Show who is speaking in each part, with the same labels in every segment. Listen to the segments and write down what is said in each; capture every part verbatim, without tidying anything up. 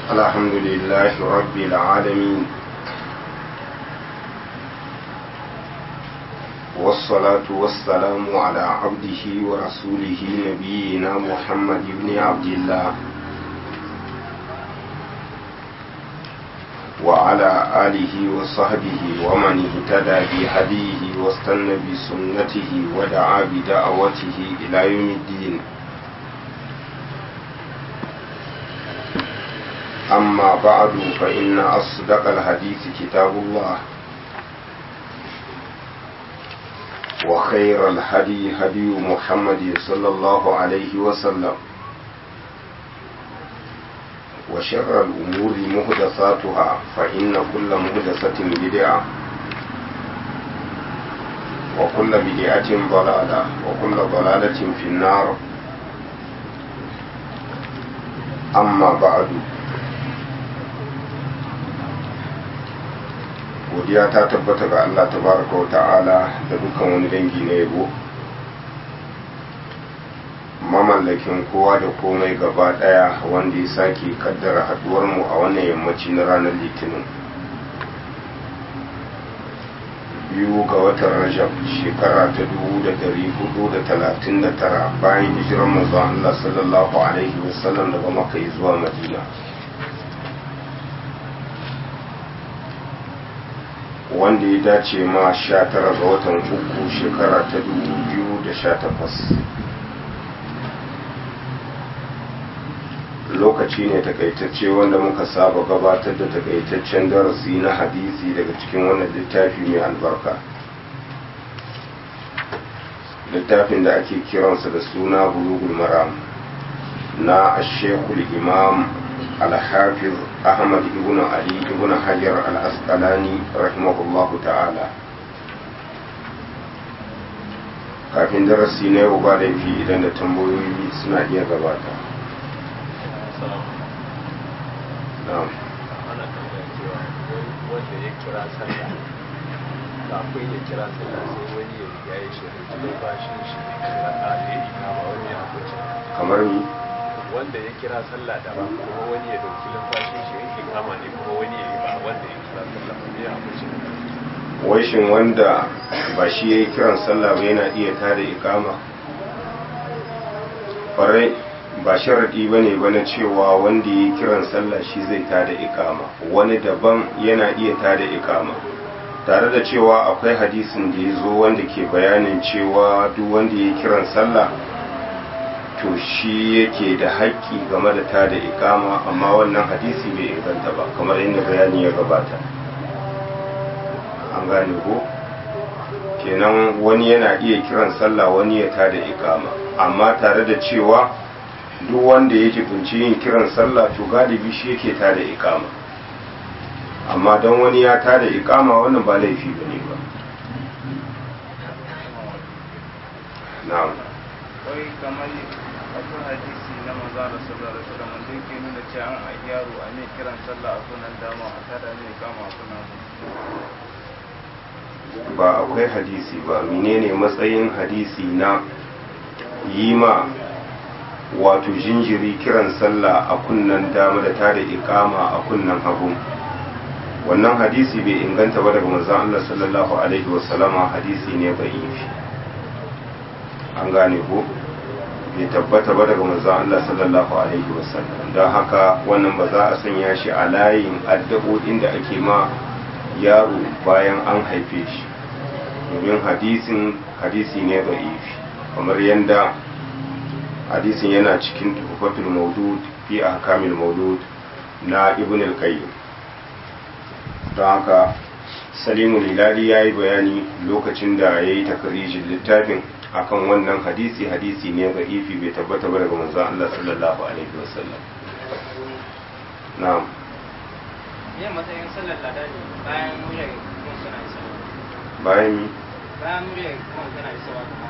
Speaker 1: الحمد لله رب العالمين والصلاة والسلام على عبده ورسوله نبينا محمد بن عبد الله وعلى آله وصحبه ومن اهتدى بهديه واستنى بسنته ودعا بدعوته إلى يوم الدين. أما بعد فإن أصدق الحديث كتاب الله وخير الهدي هدي محمد صلى الله عليه وسلم وشر الأمور محدثاتها فإن كل محدثة بدعة وكل بدعة ضلالة وكل ضلالة في النار. أما بعد godiya ta tabbata ga Allah tabaraka wa ta'ala da dukkan wani dangi na yabo, mamallakin kowa da komai gaba daya, wanda ya sake kaddara haduwar mu a wannan yammaci na ranar litinin biyu ga watan Rajab shekara ta dubu da dari hudu da talatin da tara bayan hijirar manzon Allah sallallahu alaihi wasallam daga Makka zuwa Madina, wanda ya dace ma sha tara ga watan uku shekara ta dubu biyu da sha takwas. Lokaci ne takaitacce wanda muka saba gabatar da takaitaccen darasi na hadisi daga cikin wannan littafi mai albarka, littafin da ake kiransa da suna bulugul maram na ashekul imam al-hafiz ahmad ibn ali ibn hajar al-asqalani rahimahullahu ta'ala. Kafin darasi na yau ba laifi idan da tambayoyi suna iya gabata. na'am
Speaker 2: ana tambaya cewa wanda ya kira sallah kafin ya kira sallah sai wani ya riga ya shi da bashin shi ne kira a ne kama wani ya hukunci
Speaker 1: kamar ni
Speaker 2: wanda ya kira sallah da ba kuma wani ya dauki lumfashin shi yake kama ne kuma wani ya yi ba wanda ya kira sallah ba ya hukunci
Speaker 1: wai shin wanda ba shi ya yi kiran sallah ba yana iya tada ikama? Ƙwarai ba sharaɗi ba ne ba na cewa wanda ya yi kiran sallah shi zai tada ikama, wani daban yana iya tada ikama, tare da cewa akwai hadisin da ya zo wanda ke bayanin cewa duk wanda ya yi kiran sallah to shi yake da haƙƙi game da tada ikama, amma wannan hadisi bai inganta ba kamar inda bayani ya gabata. An gane ko? Kenan wani yana iya kiran sallah wani ya tada ikama, amma tare da cewa duk wanda yake kunci yin kiran sallah to galibi shi yake tada ikama, amma don wani ya tada ikama wannan ba laifi bane ba. na'am
Speaker 3: wai kamar akwai hadisi na manzo Allah sallallahu alaihi wasallam da yake nuna cewa an ai yaro a ne kiran sallah a kunan dama a tada ne ikama a kunan
Speaker 1: ba akwai hadisi ba. Menene matsayin hadisi na yi ma wato jinjiri kiran sallah a kunnan dama da tada ikama a kunnan hagu? Wannan hadisi bai inganta ba daga manzon Allah sallallahu alaihi wasallama, hadisi ne da'ifi. An gane ko? Bai tabbata ba daga manzon Allah sallallahu alaihi wasallam, don haka wannan ba za a sanya shi a layin addu'o'in da ake ma yaro bayan an haife shi, domin hadisin hadisi ne da'ifi, kamar yadda hadisin yana cikin tuhfatul mawdud fi ahkamil mawdud na ibn al-qayyim. don haka Salimu Hilali ya yi bayani lokacin da ya yi takarijin littafin akan wannan hadisi, hadisi ne da'ifi, bai tabbata ba daga manzon Allah sallallahu alaihi wasallam. na'am
Speaker 3: yin matsayin sallar ladani bayan muryar kuma suna isa
Speaker 1: bayan mi
Speaker 3: bayan muryar kuma suna isa wa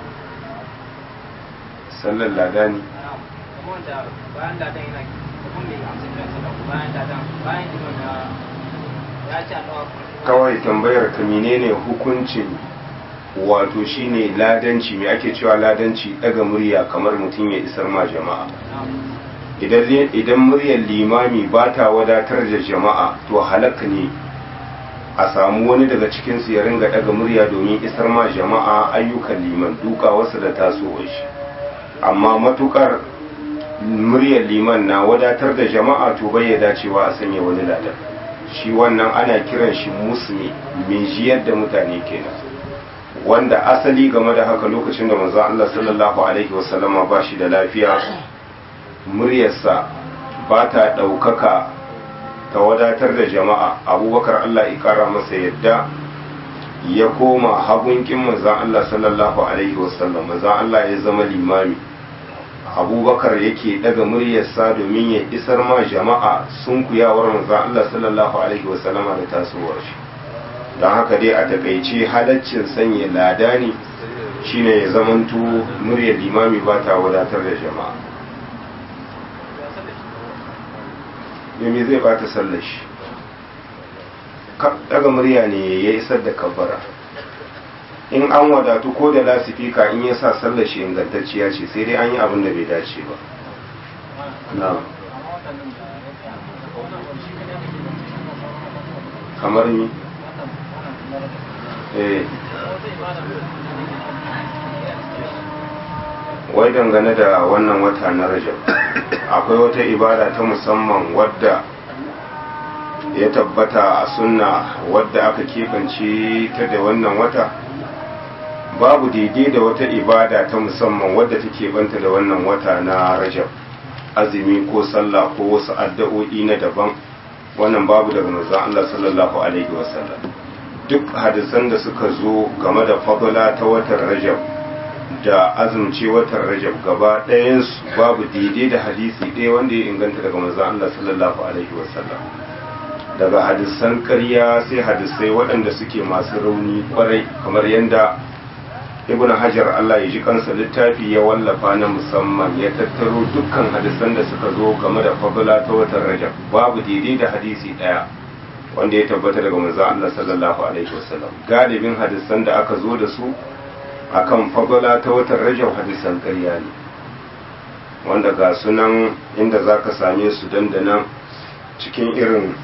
Speaker 1: sallar ladani
Speaker 3: kuma wanda bayan ladan yana kuma mai amsa kiran sallah bayan ladan bayan imam ya ci alawa
Speaker 1: kawai tambayar ka menene hukuncin wato shine ladanci, me ake cewa ladanci? Daga murya kamar mutum ya isar ma jama'a. idan muryar limami ba ta wadatar da jama'a to halaka ne a samu wani daga cikinsu ya ringa daga murya domin isar ma jama'a ayyukan liman duka wasu da tasowar shi amma matukar muryar liman na wadatar da jama'a to bai ya dacewa a sanya wani ladan shi wannan ana kiran shi musmi mai jiyar da mutane kenan wanda asali game da haka lokacin da manzo Allah sallallahu alaihi wasallama ba shi da lafiya muryarsa ba ta ɗaukaka ta wadatar da jama'a abubakar Allah ya kara masa yadda ya koma hagunkin manzan Allah sallallahu alaihi wasallam manzan Allah ya zama limami abubakar yake daga muryarsa domin ya isar ma jama'a sun kuyawar manzan Allah sallallahu alaihi wasallama da tasowar shi don haka dai a takaice halaccin sanya lada ne shine ya zamanto muryar limami ba ta wadatar da jama'a me zai bata sallar shi daga murya ne ya isar da kabbara in an wadatu ko da lasifika in ya sa sallar shi ingantacciya ce sai dai an yi abin da bai dace ba na kamar ni eh wai dangane da wannan wata na Rajab akwai wata ibada ta musamman wadda ya tabbata a sunna wadda aka kefance ta da wannan wata babu daidai da wata ibada ta musamman wadda take banta da wannan wata na Rajab azumi ko sallah ko wasu addu'o'i na daban wannan babu daga manzon Allah sallallahu alaihi wasallam duk hadisan da suka zo game da fadla ta watan Rajab da azumce watan Rajab gaba ɗayansu babu daidai da hadisi ɗaya wanda ya inganta daga manzon Allah sallallahu alaihi wasallam daga hadisan ƙarya sai hadisai waɗanda suke masu rauni kwarai kamar yadda Ibn Hajar Allah ya ji kansa littafi ya wallafa na musamman ya tattaro dukkan hadisan da suka zo game da fadla ta watan Rajab babu daidai da hadisi ɗaya wanda ya tabbata daga manzon Allah sallallahu alaihi wasallam galibin hadisan da aka zo da su akan fagala ta watan Rajab hadisan ƙarya ne wanda ga sunan inda za ka same su dandanan cikin irin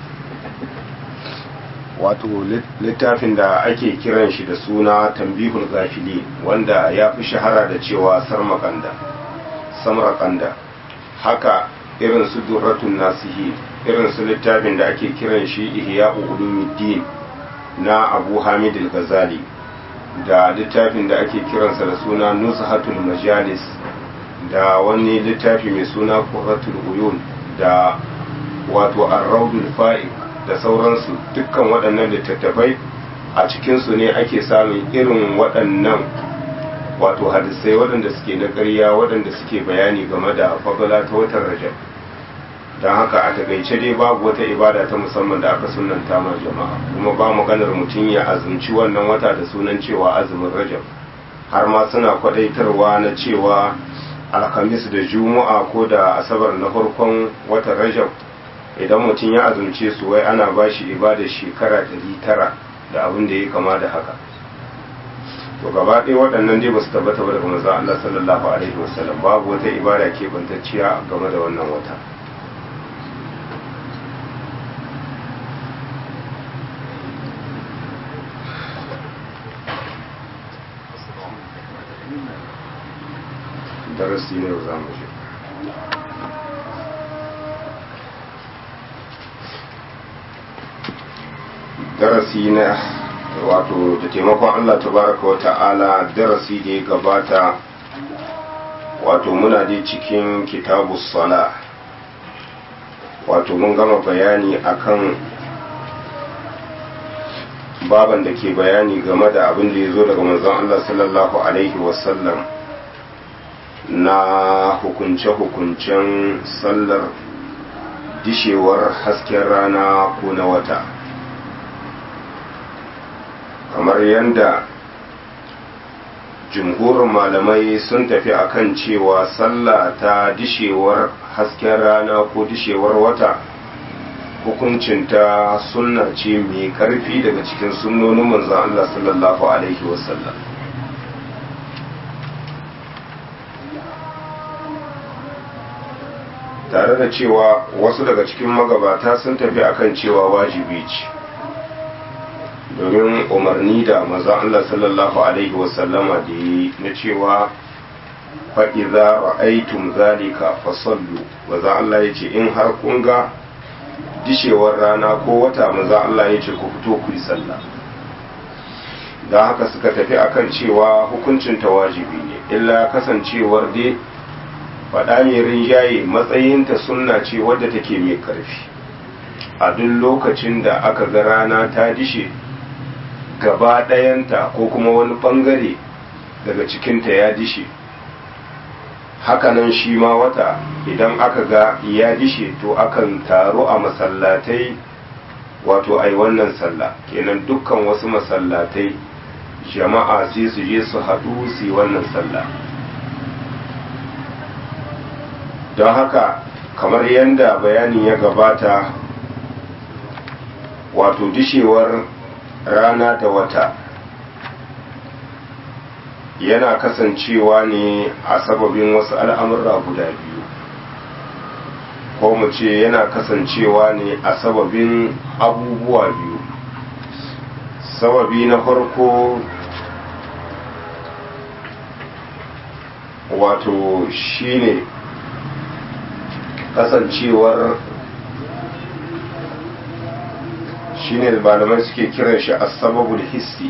Speaker 1: wato littafin da ake kiran shi da suna tambihul gafili wanda ya fi shahara da cewa sarmakanda samrakanda haka irin su durratun nasihi irin su littafin da ake kiran shi ihya'u ulumuddin na abu hamid al-ghazali da littafin da ake kiransa da suna nuzhatul majalis da wani littafi mai suna qurratul uyun da wato ar-rawdul fa'iq da sauransu dukkan waɗannan littattafai a cikinsu ne ake samun irin waɗannan wato hadisai waɗanda suke na ƙarya waɗanda suke bayani game da fadala ta watan Rajab don haka a takaice dai babu wata ibada ta musamman da aka sunanta ma jama'a kuma ba maganar mutum ya azumci wannan wata da sunan cewa azumin Rajab har ma suna kwadaitarwa na cewa alhamis da juma'a ko da asabar na farkon watan Rajab idan mutum ya azumce su wai ana ba shi ibada shekara ɗari tara da abin da ya kama da haka to gaba ɗaya waɗannan dai ba su tabbata ba daga manzon Allah sallallahu alaihi wasallam babu wata ibada ke bantacciya game da wannan wata darasi ne za mu je darasi na wato da taimakon Allah tabaraka wa ta'ala darasi da ya gabata wato muna dai cikin kitabus sala wato mun gama bayani akan baban da ke bayani game da abin da ya zo daga manzon Allah sallallahu alaihi wasallam na hukunce-hukuncen sallar dishewar hasken rana ko na wata kamar yadda jumhurin malamai sun tafi akan cewa sallah ta dishewar hasken rana ko dishewar wata hukuncinta sunna ce mai karfi daga cikin sunnonin manzon Allah sallallahu alaihi wasallam tare da cewa wasu daga cikin magabata sun tafi akan cewa wajibi ce, domin umarni da maza Allah sallallahu alaihi wasallama da yi na cewa fa'iza ra'aitum zalika fasallu, maza Allah ya ce in har kun ga dishewar rana ko wata, maza Allah ya ce ku fito ku yi sallah. don haka suka tafi akan cewa hukuncin ta wajibi ne, illa kasancewar dai faɗa mai rinjaye matsayinta sunna ce wadda take mai ƙarfi. A duk lokacin da aka ga rana ta dishe gaba ɗayanta ko kuma wani ɓangare daga cikinta ya dishe, hakanan shi ma wata idan aka ga ya dishe to akan taru a masallatai, wato ai wannan sallah kenan dukkan wasu masallatai jama'a sai su je su haɗu su yi wannan sallah. don haka kamar yadda bayani ya gabata, wato dishewar rana da wata yana kasancewa ne a sababin wasu al'amurra guda biyu, ko mu ce yana kasancewa ne a sababin abubuwa biyu. Sababi na farko wato shine kasancewar shine malamai suke kiran shi as-sababul hissi,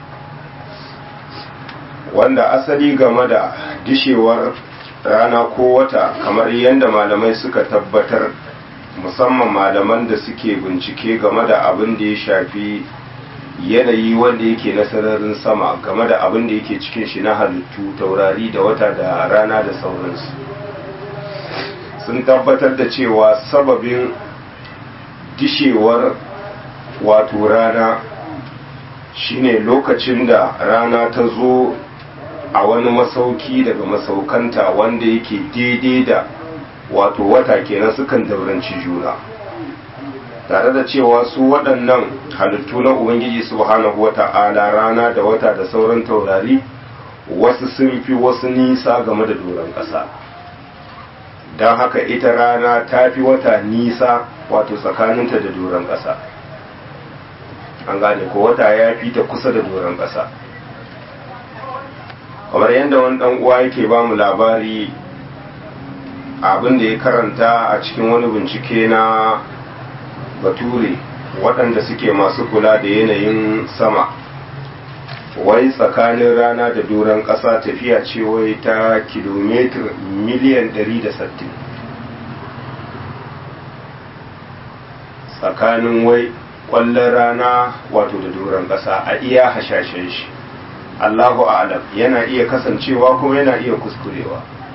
Speaker 1: wanda asali game da dishewar rana ko wata kamar yadda malamai suka tabbatar, musamman malaman da suke bincike game da abin da ya shafi yanayi wanda yake na sararin sama, game da abin da yake cikin shi na halittu, taurari da wata da rana da sauransu, sun tabbatar da cewa sababin dishewar wato rana shine lokacin da rana ta zo a wani masauki daga masaukanta wanda yake daidai da wato wata kenan, sukan dauranci juna, tare da cewa su waɗannan halittu na Ubangiji subhanahu wata'ala, rana da wata da sauran taurari, wasu sun fi wasu nisa game da doron ƙasa. Don haka ita rana ta fi wata nisa wato tsakaninta da doron ƙasa, an gane ko wata ya fi ta kusa da doron ƙasa. Kamar yadda wani ɗan uwa yake ba mu labari abin da ya karanta a cikin wani bincike na bature waɗanda suke masu kula da yanayin sama, wai tsakanin rana da doron ƙasa tafiya ce wai ta kilomitar miliyan ɗari da sittin, tsakanin wai ƙwallon rana wato da doron ƙasa a iya hashashen shi. Allahu a'lam, yana iya kasancewa kuma yana iya kuskurewa.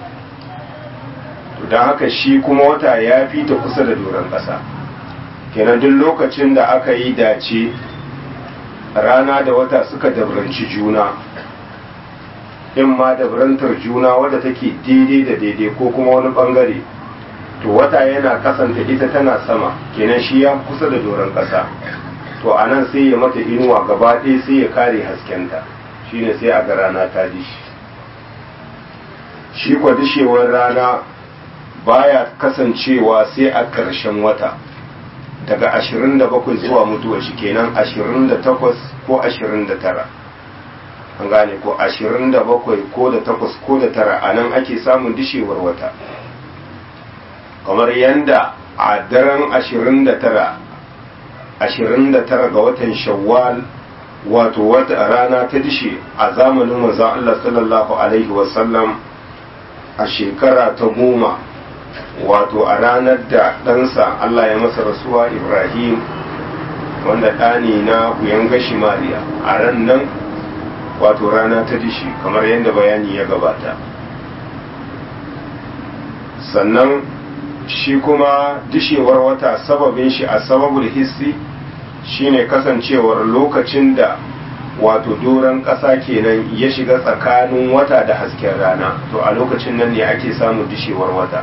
Speaker 1: Don haka shi kuma wata ya fi ta kusa da doron ƙasa, kenan duk lokacin da aka yi dace rana da wata suka dabranci juna, in ma dabrantar juna wadda take daidai da daidai ko kuma wani bangare, to wata yana kasanta ita tana sama, kenan shi ya kusa da doron ƙasa, to a nan sai ya mata inuwa gaba ɗaya sai ya kare haskenta, shine sai a ga rana ta dishi. Shi kwa dishewar rana baya kasancewa sai a ƙarshen wata, daga ashirin da bakwai zuwa mutuwa shi kenan ashirin da takwas ko ashirin da tara, an gane ko ashirin da bakwai ko da takwas ko da tara, a nan ake samun dishewar wata. Kamar yanda a daren ashirin da tara ashirin da tara ga watan shawwal wato wata rana ta dishe a zamanin manzon Allah sallallahu alaihi wasallam a shekara ta goma, wato a ranar da ɗansa Allah ya masa rasuwa Ibrahim, wanda ɗani na kuyan gashi Mariya, a ran nan wato rana ta dishi kamar yadda bayani ya gabata. Sannan shi kuma dishewar wata sababin shi a sababul hissi shine kasancewar lokacin da wato doron ƙasa kenan ya shiga tsakanin wata da hasken rana, to a lokacin nan ne ake samun dishewar wata.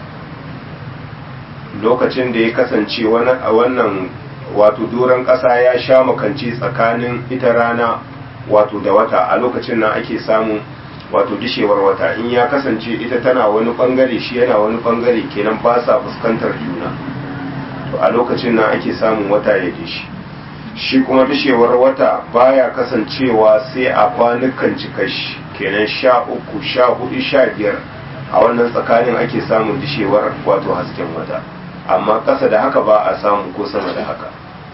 Speaker 1: Lokacin da ya kasance wannan wato doron ƙasa ya sha makanci tsakanin ita rana wato da wata, a lokacin nan ake samun wato dishewar wata. In ya kasance ita tana wani bangare shi yana wani bangare kenan ba sa fuskantar juna, to a lokacin nan ake samun wata ya dishi. Shi kuma dishewar wata baya kasancewa sai a kwanukan cikashi kenan sha uku sha hudu sha biyar, a wannan tsakanin ake samun dishewar wato hasken wata, amma ƙasa da haka ba a samu ko sama da haka.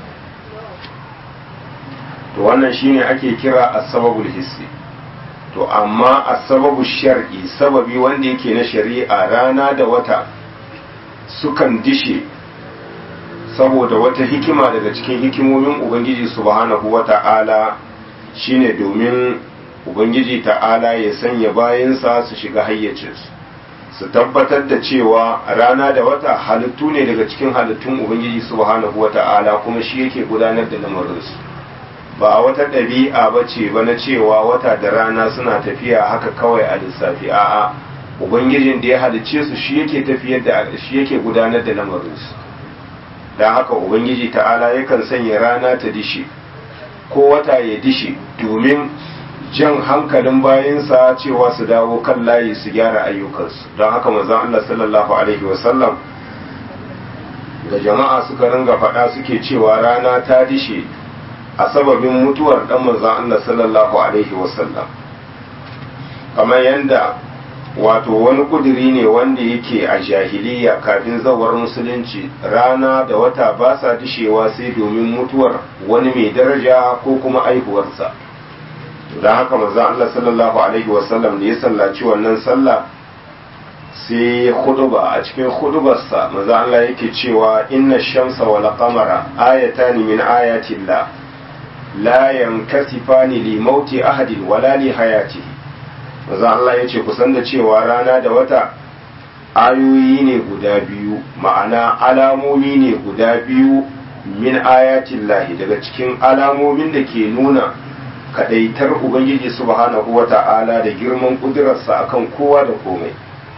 Speaker 1: to wannan shine ake kira as-sababul hissi. to amma as-sababu shar'i, sababi wanda yake na shari'a, rana da wata sukan dishe saboda wata hikima daga cikin hikimomin ubangiji subhanahu wata'ala, shine domin ubangiji ta'ala ya sanya bayansa su shiga hayyacinsu, su tabbatar da cewa rana da wata halittu ne daga cikin halittun ubangiji subhanahu wata'ala, kuma shi yake gudanar da lamarinsu. ba a wata ɗabi'a ba ce ba na cewa wata da rana suna tafiya haka kawai a lissafi, a'a ubangijin da ya halicce su shi yake tafiyar da shi yake gudanar da lamarinsu. don haka ubangiji ta'ala yakan sanya rana ta dishe ko wata ya dishe domin jan hankalin bayansa cewa su dawo kan layi su gyara ayyukansu. don haka manzon Allah sallallahu alaihi wasallam da jama'a suka ringa faɗa suke cewa rana ta dishe a sababin mutuwar dan manzon Allah sallallahu alaihi wasallam, kamar yanda wato wani kudiri ne wanda yake a jahiliya kafin zawar musulunci, rana da wata ba sa dishewa sai domin mutuwar wani mai daraja ko kuma aihuwarsa. don haka manzon Allah sallallahu alaihi wasallam da ya sallaci wannan sallah sai huduba, a cikin hudubarsa manzon Allah yake cewa inna shamsa wal qamara ayatani min ayatillah la yankasifani li mauti ahadin wala li hayatihi. manzon Allah yace kusan da cewa rana da wata ayoyi ne guda biyu, ma'ana alamomi ne guda biyu min ayatillahi, daga cikin alamomin da ke nuna kadaitar ubangiji subhanahu wata'ala da girman kudurarsa akan kowa da komai.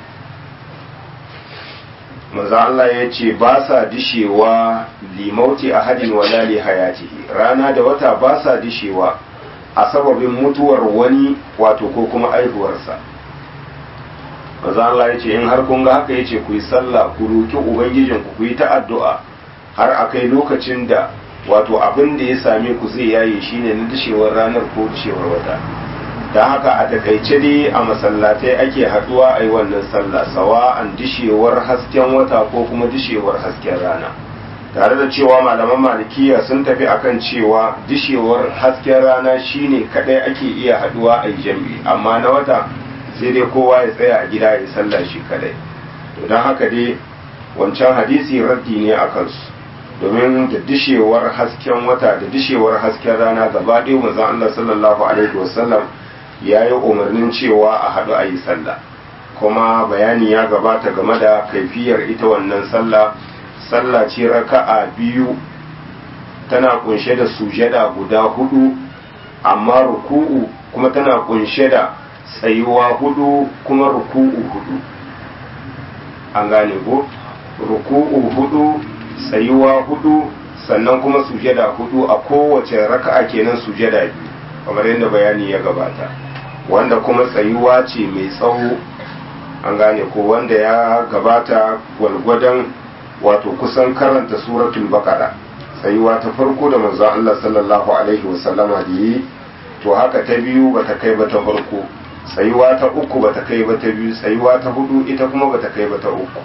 Speaker 1: manzo Allah ya ce ba sa dishewa limauti ahadin wala li hayatihi, rana da wata ba sa dishewa a sababin mutuwar wani wato ko kuma aihuwarsa. manzo Allah ya ce in har kun ga haka, yace ku yi sallah, ku roki ubangijinku, ku yi ta addu'a har akai lokacin da wato abin da ya same ku zai yaye shine na dishewar ranar ko dishewar wata. da haka a takaice dai a masallatai ake haduwa a yi wannan sallah, sawa an dishewar hasken wata ko kuma dishewar hasken rana, tare da cewa malaman malikiya sun tafi akan cewa dishewar hasken rana shine kadai ake iya haduwa a yi jami'i, amma na wata sai dai kowa ya tsaya a gida ya sallah shi kadai. to don haka dai wancan hadisi raddi ne a kansu, domin da dishewar hasken wata da dishewar hasken rana gaba ɗaya manzon Allah sallallahu alaihi wasallam ya yi umarnin cewa a haɗu a yi sallah, kuma bayani ya gabata game da kaifiyar ita wannan sallah. sallah ce raka'a biyu, tana kunshe da sujada guda hudu, amma ruku'u kuma tana kunshe da tsayuwa hudu kuma ruku'u hudu. an gane ko? ruku'u hudu, tsayuwa hudu, sannan kuma sujada hudu a kowace raka'a kenan sujada biyu, kamar yadda bayani ya gabata, wanda kuma tsayuwa ce mai tsawo. an gane ko? wanda ya gabata gwalgwadon wato kusan karanta suratul baqara, tsayuwa ta farko da manzo Allah sallallahu alaihi wasallama da yi, to haka ta biyu bata kai ba ta farko, tsayuwa ta uku bata kai ba ta biyu, tsayuwa ta hudu ita kuma bata kai ba ta uku.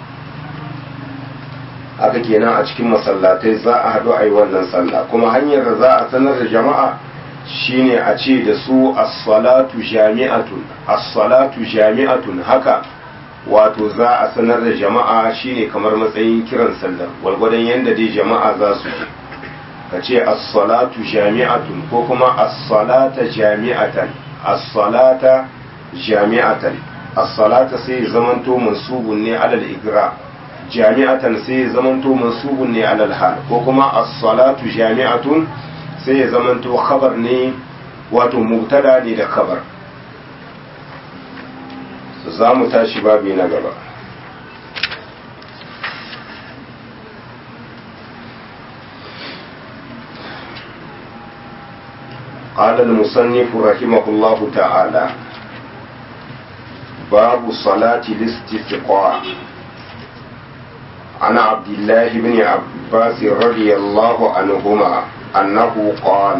Speaker 1: haka kenan a cikin masallatai za a haɗu a yi wannan sallah, kuma hanyar da za a sanar da jama'a shine a ce da su as-salatu jami'atun, as-salatu jami'atun, haka wato za a sanar da jama'a shine kamar matsayin kiran sallar, gwargwadon yadda dai jama'a za su ji, ka ce as-salatu jami'atun ko kuma as-salata jami'atan, as-salata jami'atan. as-salata sai zamanto mansubun ne alal igra, jami'atan sai zamanto mansubun ne alal hal, ko kuma as-salatu jami'atun sai ya zamanto khabar ne, wato mubtada ne da khabar. za mu tashi babi na gaba. قال المصنف رحمه الله تعالى باب صلاة الاستسقاء. عن عبد الله بن عباس رضي الله عنهما أنه قال: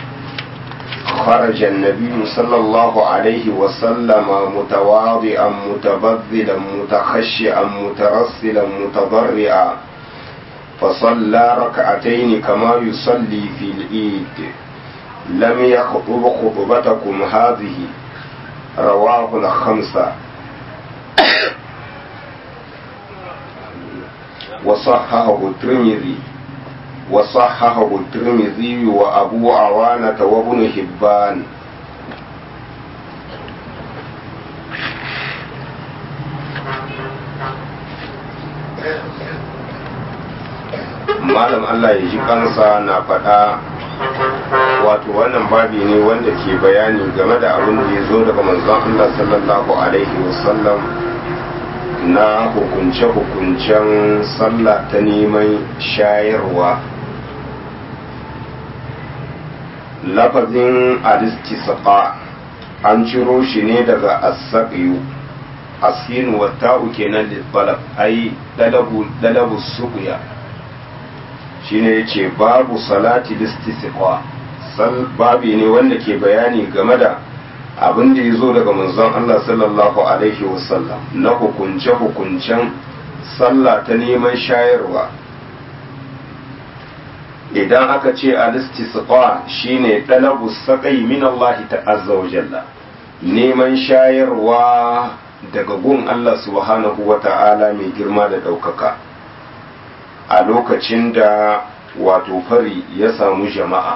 Speaker 1: خرج النبي صلى الله عليه وسلم متواضعا متبذلا متخشعا مترسلا متضرعا فصلى ركعتين كما يصلي في العيد لم يخطب خطبتكم هذه. رواه الخمسة. وصححه الترمذي وصححه الترمذي وأبو عوانة وابن حبان. malam Allah ya ji kansa na faɗa, wato wannan babi ne wanda ke bayani game da abin da ya zo daga manzon Allah sallallahu alaihi wasallam na hukunce-hukuncen sallah ta neman shayarwa. Lafazin alistisqa an ciro shi ne daga as-saqiyu, asin wa ta'u kenan lil-talab ai dalabu dalabu suqya, shine yace babu salati listisqa. Sal babi ne wanda ke bayani game da abin da ya zo daga manzon Allah sallallahu alaihi wasallam na hukunce-hukuncen sallah ta neman shayarwa. Idan aka ce al-istisqa shine talabu saqai min Allah ta'azza wa jalla, neman shayarwa daga gun Allah subhanahu wa ta'ala mai girma da ɗaukaka a lokacin da wato fari ya samu jama'a.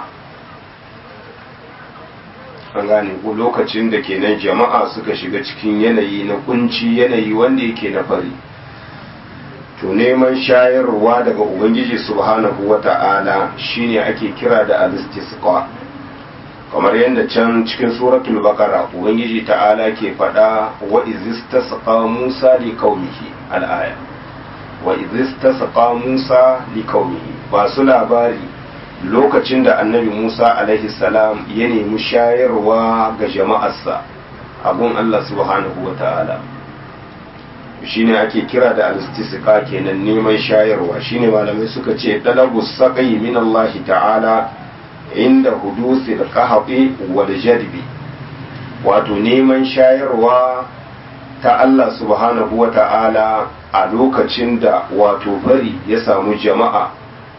Speaker 1: An gane ko lokacin da kenan jama'a suka shiga cikin yanayi na kunci, yanayi wanda yake na fari, to neman shayarwa daga ubangiji subhanahu wata'ala shine ake kira da al-istisqa. kamar yadda can cikin suratul baqara ubangiji ta'ala ke faɗa wa izistasqa musa li qaumihi al-aya wa izistasqa musa li qaumihi, ba su labari lokacin da annabi Musa alaihi salam ya nemi shayarwa ga jama'arsa abun Allah subhanahu wa ta'ala, shine ake kira da al-istisqa kenan neman shayarwa. Shine malamai suka ce dalabu saqi min Allah ta'ala inda hudusi al-qahbi wal jadbi, wato neman shayarwa ta Allah subhanahu wa ta'ala a lokacin da wato fari ya samu jama'a.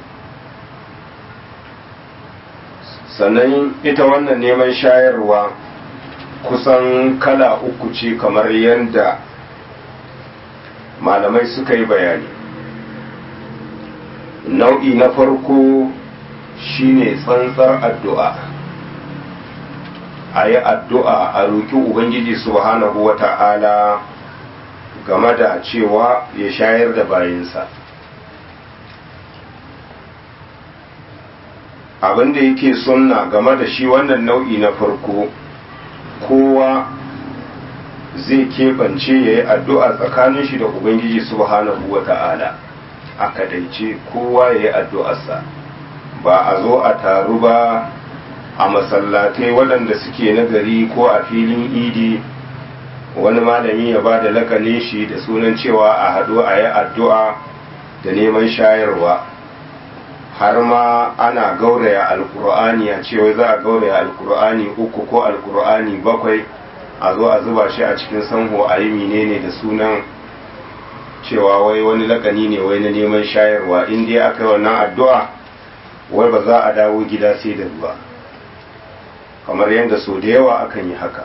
Speaker 1: Sannan ita wannan neman shayarwa kusan kala uku ce kamar yadda malamai suka yi bayani. Nau'i na farko shine tsantsar addu'a, a yi addu'a a roƙi Ubangiji subhanahu wa ta'ala game da cewa ya shayar da bayinsa. Abin da yake sunna game da shi wannan nau'i na farko, kowa zai keɓance ya yi addu'a tsakanin shi da Ubangiji subhanahu wa ta'ala a kadaice, kowa ya yi addu'arsa, ba a zo a taru ba a masallatai waɗanda suke nagari ko a filin idi wani malami ya ba da lakanin shi da sunan cewa a haɗu a yi addu'a da neman shayarwa. Har ma ana gauraya alkur'ani a cewa za a gauraya alkur'ani uku ko alkur'ani bakwai a zo a zuba shi a cikin sanho a yi menene da sunan cewa wai wani lakani ne wai na neman shayarwa. In dai aka yi wannan addu'a wai ba za a dawo gida sai da ruwa, kamar yadda so da yawa akan yi haka.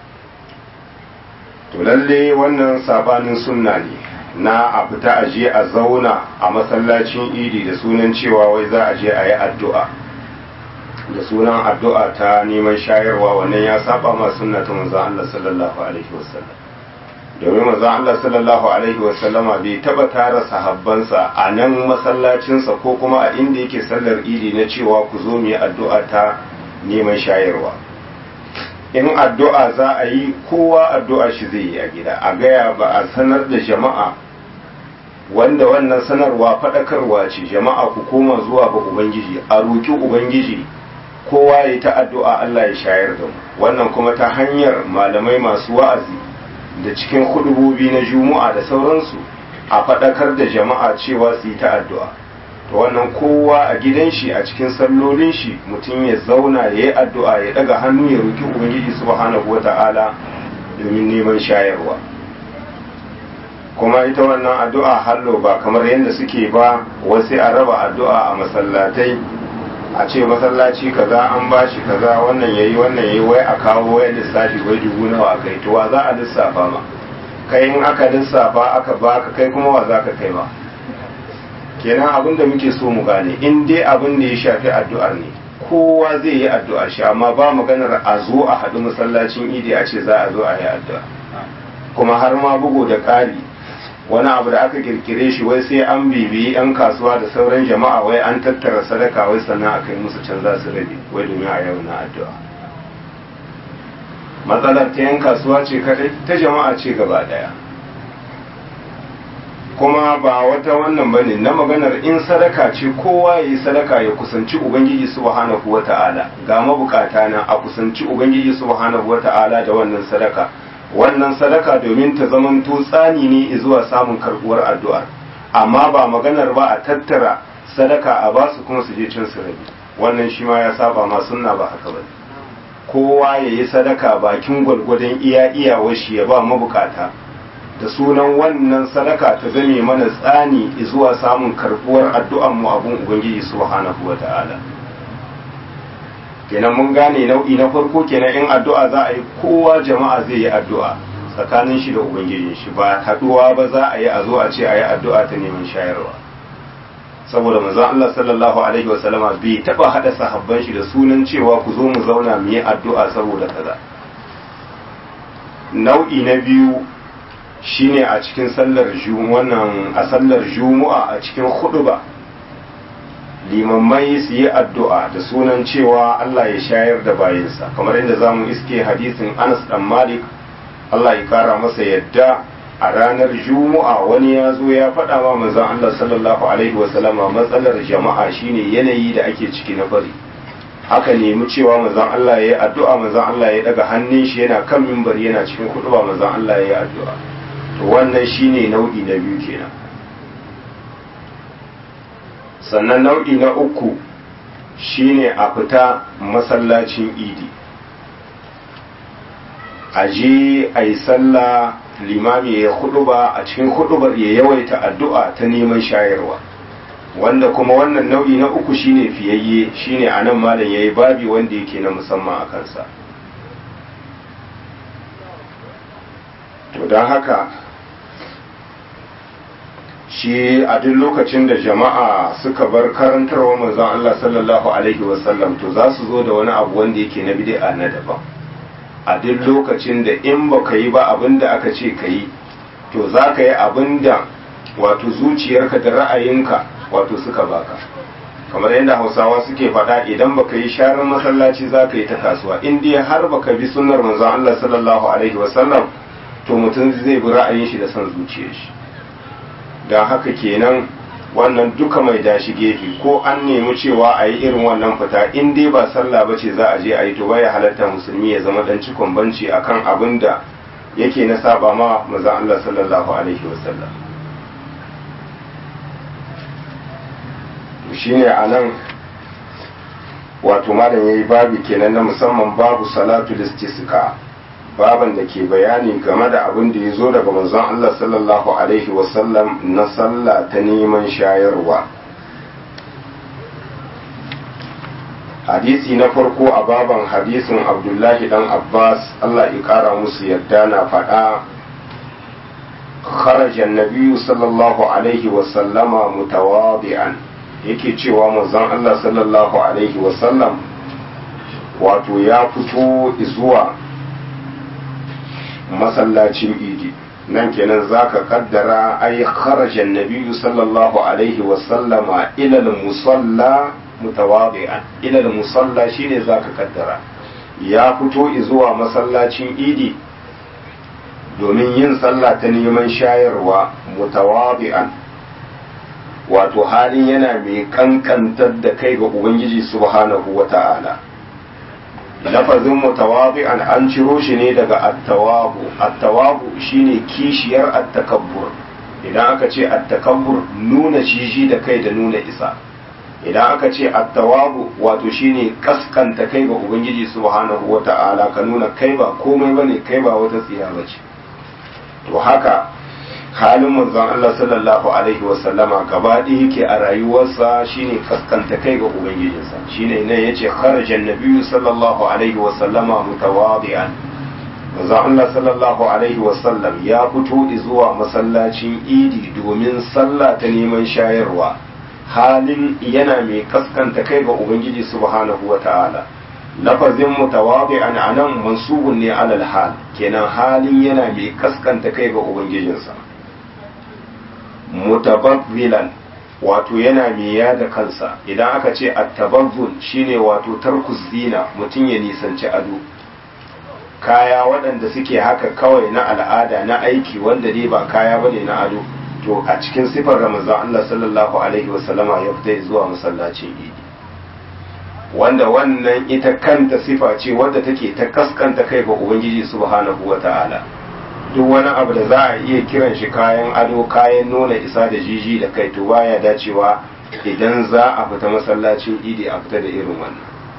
Speaker 1: To lalle wannan sabanin sunna ne na a fita a je a zauna a masallacin idi da sunan cewa wai za a je a yi addu'a da sunan addu'a ta neman shayarwa. Wannan ya saba ma sunna ta manzon Allah sallallahu alaihi wasallam, domin manzon Allah sallallahu alaihi wasallama bai taba tara sahabbansa a nan masallacinsa ko kuma a inda yake sallar idi na cewa ku zo mu yi addu'a ta neman shayarwa. In addu'a za a yi, kowa addu'a shi zai yi a gida, a gaya ba a sanar da jama'a, wanda wannan sanarwa faɗakarwa ce, jama'a ku koma zuwa ga Ubangiji, a roƙi Ubangiji, kowa ya ta addu'a Allah ya shayar da mu. Wannan kuma ta hanyar malamai masu wa'azi da cikin hudubobi na juma'a da sauransu a faɗakar da jama'a cewa su yi ta addu'a. To wannan kowa a gidan shi a cikin sallolin shi mutum ya zauna ya yi addu'a ya daga hannu ya roki ubangiji subhanahu wata'ala domin neman shayarwa. Kuma ita wannan addu'a hallo ba kamar yadda suke ba wasu a raba addu'a a masallatai a ce masallaci kaza an bashi kaza wannan yayi wannan yayi wai a kawo wai lissafi wai dubu nawa kai to wa za a lissafa ma kai in aka lissafa aka baka kai kuma wa za ka kai ba. Kenan abin da muke so mu gane in dai abin da ya shafi addu'ar ne kowa zai yi addu'a shi amma ba maganar a zo a haɗu masallacin idi a ce za a zo a yi addu'a. Kuma har ma bugu da ƙari wani abu da aka kirkire shi wai sai an bibiyi 'yan kasuwa da sauran jama'a wai an tattara sadaka wai sannan a kai musu can za su rabe wai domin a yau na addu'a. Matsalar ta 'yan kasuwa ce kadai ta jama'a ce gaba daya. Kuma ba wata wannan bane na maganar in sadaka ce kowa ya yi sadaka ya kusanci ubangiji subhanahu wata'ala ga mabukata na a kusanci ubangiji subhanahu wata'ala da wannan sadaka. Wannan sadaka domin ta zamanto tsani ne zuwa samun karbuwar addu'a, amma ba maganar ba a tattara sadaka a basu kuma su je cin su rabi. Wannan shi ma ya saba ma sunna ba haka ba. Kowa ya yi sadaka bakin gwalgwadon iya iyawar shi ya ba mabukata da sunan wannan sadaka ta zame mana tsani zuwa samun karbuwar addu'an mu abun ubangiji subhanahu wata'ala. Kenan mun gane nau'i na farko kenan in addu'a za a yi kowa jama'a zai yi addu'a tsakanin shi da ubangijin shi ba haduwa ba za a yi a zo a ce a yi addu'a ta neman shayarwa. Saboda manzon Allah sallallahu alaihi wa sallama bai taba hada sahabban shi da sunan cewa ku zo mu zauna mu yi addu'a saboda kaza. Nau'i na biyu shine a cikin sallar juma'a wannan a sallar juma'a a cikin huduba limammai su yi addu'a da sunan cewa Allah ya shayar da bayinsa kamar yadda za mu iske hadisin Anas dan Malik Allah ya kara masa yadda a ranar Juma'a wani ya zo ya faɗa wa manzon Allah sallallahu alaihi wasallama matsalar jama'a shine yanayi da ake ciki na fari haka nemi cewa manzon Allah ya yi addu'a manzon Allah ya daga hannun shi yana kan mimbari yana cikin kuɗuba manzon Allah ya yi addu'a to wannan shine nau'i na biyu kenan. Sannan nau'i na uku shine a fita masallacin idi a je a yi sallah limami ya huduba a cikin hudubar ya yawaita addu'a ta neman shayarwa wanda kuma wannan nau'i na uku shine fiyayye shine a nan malam yayi babi wanda yake na musamman a kansa. To don haka shi a duk lokacin da jama'a suka bar karantarwa manzon Allah sallallahu alaihi wasallam to za su zo da wani abu wanda yake na bid'a na daban a duk lokacin da in baka yi ba abinda aka ce ka yi to za ka yi abinda wato zuciyarka da ra'ayinka wato suka baka kamar yadda hausawa suke faɗa idan baka yi sharar masallaci za ka yi ta kasuwa in dai har baka bi sunnar manzon Allah sallallahu alaihi wasallam to mutum zai bi ra'ayin shi da son zuciyar shi don haka kenan wannan duka mai dashi gefe ko an nemi cewa a yi irin wannan fita in dai ba sallah ba ce za a je a yi to baya halatta musulmi ya zama dan cikon banci akan abin da yake na saba ma manzon Allah sallallahu alaihi wasallam. To shine anan wato malam yayi babu kenan na musamman babu salatul istisqa baban da ke bayani game da abin da ya zo daga manzon Allah sallallahu Alaihi wasallam na sallah ta neman shayarwa. Hadisi na farko a baban hadisin Abdullahi dan Abbas Allah ya kara musu yadda na faɗa kharaja nabiyyu sallallahu Alaihi wasallama mutawadi'an yake cewa manzon Allah sallallahu Alaihi wasallam wato ya fito zuwa masallacin idi nan kenan zaka kaddara ay kharaja an-nabiyyu sallallahu alaihi wa sallama ila al-musalla mutawadi'an ila al-musalla shine zaka kaddara ya fito zuwa masallacin idi domin yin sallah ta neman shayarwa mutawadi'an wato halin yana mai kankantar da kai ga ubangiji subhanahu wata'ala lafazin mutawadi'an an ciro shi ne daga attawabu. Attawabu shine kishiyar attakabbur. Idan aka ce attakabbur nuna jiji da kai da nuna isa. Idan aka ce attawabu wato shine kaskanta kai ga ubangiji subhanahu wata'ala, ka nuna kai ba komai bane, kai ba wata tsiya bace. To haka halin manzon Allah sallallahu alaihi wasallama gaba ɗaya yake a rayuwarsa shine kaskanta kai ga ubangijinsa. Shine nan yace kharajan nabiyyu sallallahu alaihi wasallama mutawadi'an. Manzon Allah sallallahu alaihi wasallam ya fito zuwa masallacin Idi domin sallah ta neman shayarwa, halin yana mai kaskanta kai ga ubangiji subhanahu wata'ala. Lafazin mutawadi'an anan mansubun ne alal hal, kenan halin yana mai kaskanta kai ga ubangijinsa. Mutabazzilan wato yana mai yada kansa. Idan aka ce attabazzul shine wato tarkus zina, mutum ya nisanci ado, kaya waɗanda suke haka kawai na al'ada na aiki wanda dai ba kaya bane na ado. To a cikin sifar Ramazan Allah sallallahu alaihi wasallama ya fita zuwa masallacin Idi, wanda wannan ita kanta sifa ce wadda take ta kaskanta kai ga ubangiji subhanahu wata'ala. Duk wani abu da za a iya kiran shi kayan ado, kayan nuna isa da jiji da kai, to baya dacewa idan za a fita masallacin Idi a fita da irin wannan.